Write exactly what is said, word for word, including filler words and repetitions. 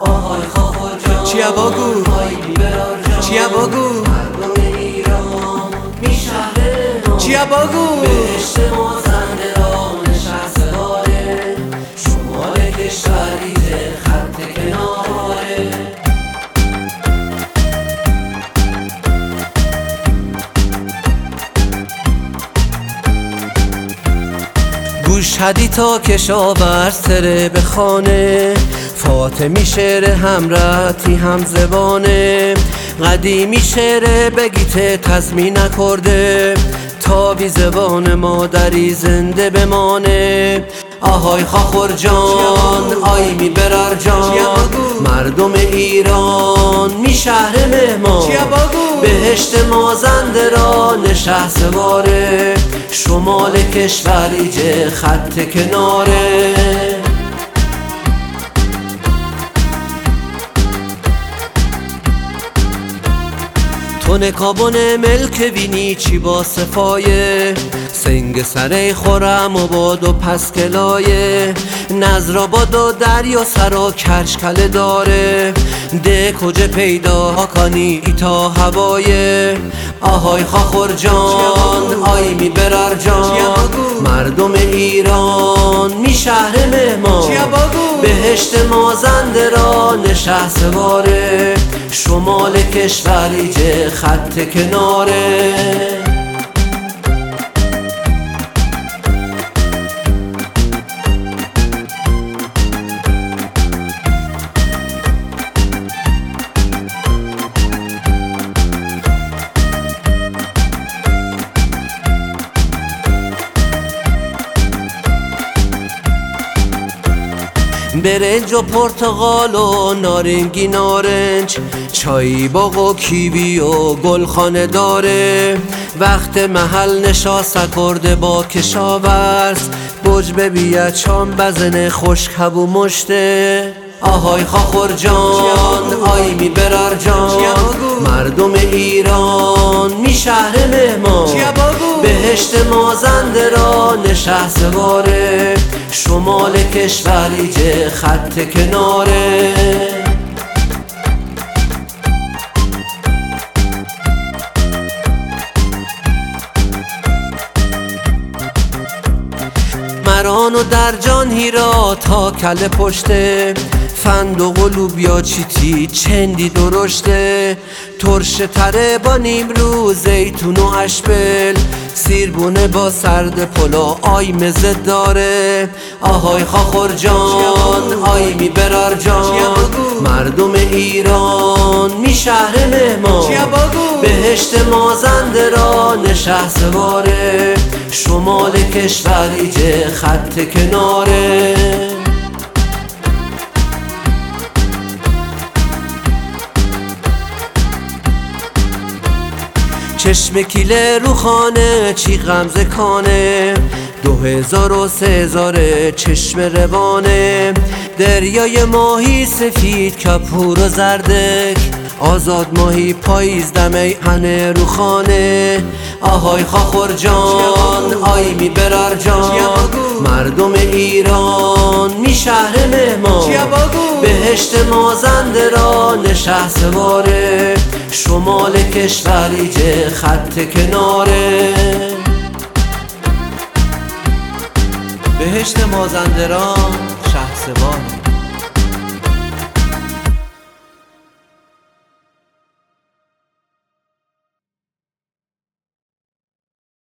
آهای خاخور جان چیا بگو آی لیبرال جان چیا بگو مردم ایران می شهر ما چیا بگو بهشت مازندران شهسواره شمال کشوریه خط کناره گوش هدی تا کشاورز تره به خانه فاطمی شعر همرتی هم زبانه قدیمی شعر بگیته تضمین نکرده تا بی زبان مادری زنده بمانه آهای خاخور جان آی می برار جان مردم ایران می شهر مهمان بهشت مازندران شهسواره شمال کشوریه خط کناره تو نکابون ملک وینی چی با صفایه سنگ سره خورم و باد و پس کلایه نظر باد و دریا سرا کرشکله داره ده کجا پیدا کنی ایتا هوایه آهای خاخور جان آی می برار جان مردم ایران می شهر مهمان بهشت مازندران شهسواره شمال کشوریه خط کناره برنج و پرتقال و نارنگی نارنج چای باغ و کیوی و گلخانه داره وقت محل نشاسته کرده با کشاورز بوج ببید چام بزنه خوش کبو مشته آهای خاخور جان آی می برار جان مردم ایران می شهر مهمان بهشت مازندران شهسواره شمال کشوریه خط کناره مران و در جان هیرا تا کله پشته فندق و لوبیا چیتی چندی درشته ترش تره با نیمرو زیتون و اشبل سیربونه با سرد پلو آی مزه داره آهای خاخور جان آی می برار جان مردم ایران می شهر مهمان بهشت مازندران شهسواره شمال کشوریه خط کناره چشم کیله رو خانه چی غمزه کانه دو هزار و سه هزار چشم روانه دریای ماهی سفید کپور و زردک آزاد ماهی پاییز دمه هنه رو خانه آهای خاخور جان آی می برار جان مردم ایران می شهر مهمان بهشت مازندران شهسواره شمال کشوریه خط کناره بهشت مازندران شهسواره